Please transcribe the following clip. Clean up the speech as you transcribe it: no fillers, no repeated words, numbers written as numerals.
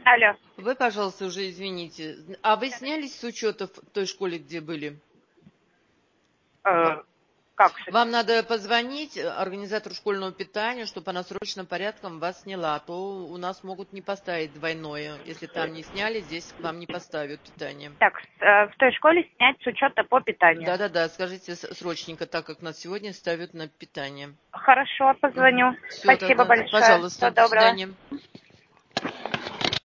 Алло. Вы, пожалуйста, уже извините. А вы снялись с учета в той школе, где были? Как? Вам надо позвонить организатору школьного питания, чтобы она срочным порядком вас сняла. А то у нас могут не поставить двойное. Если там не сняли, здесь вам не поставят питание. Так, в той школе снять с учета по питанию. Да-да-да, скажите срочненько, так как нас сегодня ставят на питание. Хорошо, позвоню. Все Спасибо тогда. большое. Пожалуйста, Всего до доброго. свидания.